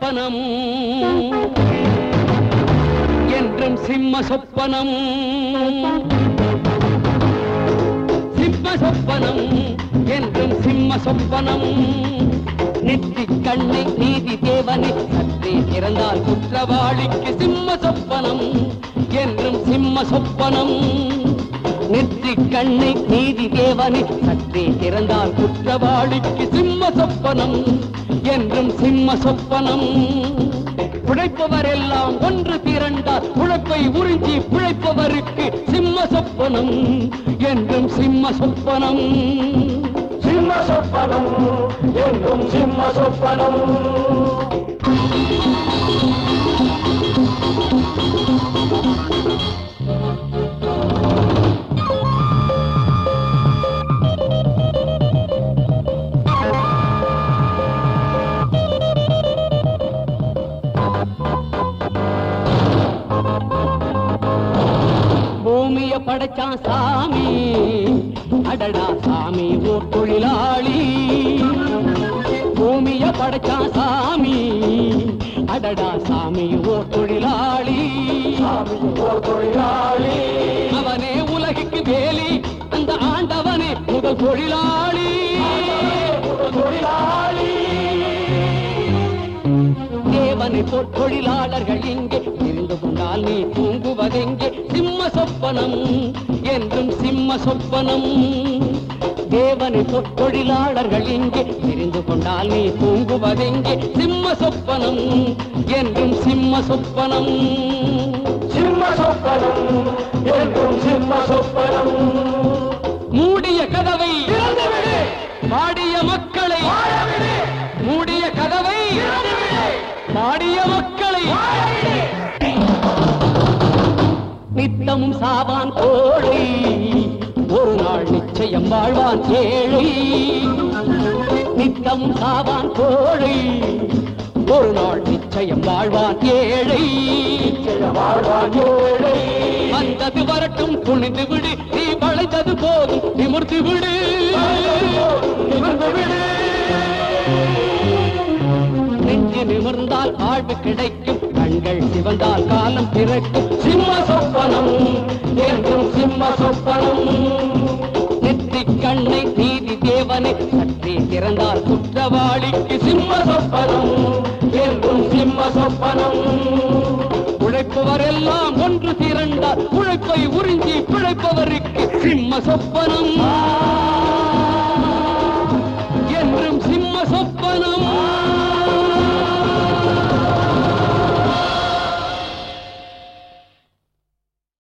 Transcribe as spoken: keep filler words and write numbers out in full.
சொப்பனம் என்றும் சிம்ம சொப்பனம் சிம்ம சொப்பனம் என்றும் சிம்ம சொப்பனம் நெற்றி கண்ணை நீதி தேவனை சற்றே திறந்தால் குற்றவாளிக்கு சிம்ம சொப்பனம் என்றும் சிம்ம சொப்பனம் நெற்றி கண்ணை நீதி தேவனை சற்றே திறந்தால் குற்றவாளிக்கு சிம்ம சொப்பனம் என்றும் சிம்ம சொப்பனம் உழைப்பவர் எல்லாம் ஒன்று திரண்டால் உழைப்பை உறிஞ்சி பிழைப்பவருக்கு சிம்ம சொப்பனம் என்றும் சிம்ம சொப்பனம் சிம்ம சொப்பனம் என்றும் சிம்ம சொப்பனம் பூமிய படைச்சான் சாமி அடடா சாமி ஓர் தொழிலாளி பூமிய படைச்சான் சாமி அடடா சாமி ஓர் தொழிலாளி தொழிலாளி அவனே உலகிற்கு வேலி அந்த ஆண்டவனே முதல் தொழிலாளி தொழிலாளி தேவனை தொழிலாளர்கள் இங்கே தெரிந்து கொண்டால் நீ தூங்குவதெங்கே சிம்ம சொப்பனம் என்றும் சிம்ம சொப்பனம் தேவனை தொழிலாளர்கள் இங்கே தெரிந்து கொண்டால் நீ தூங்குவதெங்கே சிம்ம சொப்பனம் என்றும் சிம்ம சொப்பனம் சிம்ம சொப்பனம் என்றும் சிம்ம சொப்பனம் மூடிய கதவை பாடிய மக்களை மூடிய கதவை பாடிய மக்களை நித்தமும் சாவான் கோழி ஒரு நாள் நிச்சயம் வாழ்வான் ஏழை நித்தமும் சாவான் கோழி ஒரு நாள் நிச்சயம் வாழ்வான் ஏழை வாழ்வான் ஏழை வந்தது வரட்டும் துணிந்து விடு நீ வளைந்தது போதும் நிமிர்ந்து விடு நிமிர்ந்து விடு நெஞ்சு நிமிர்ந்தால் வாழ்வு கிடைக்கும் கண்கள் சிவந்தால் காலம் பிறக்கும் சிம்ம சொப்பனம் என்றும் சிம்ம சொப்பனம் நெற்றி கண்ணை நீதி தேவனை சற்றே திறந்தால் குற்றவாளிக்கு சிம்ம சொப்பனம் என்றும் சிம்ம சொப்பனம் உழைப்பவர் எல்லாம் ஒன்று திரண்டால் உழைப்பை உறிஞ்சி பிழைப்பவருக்கு சிம்ம சொப்பனம்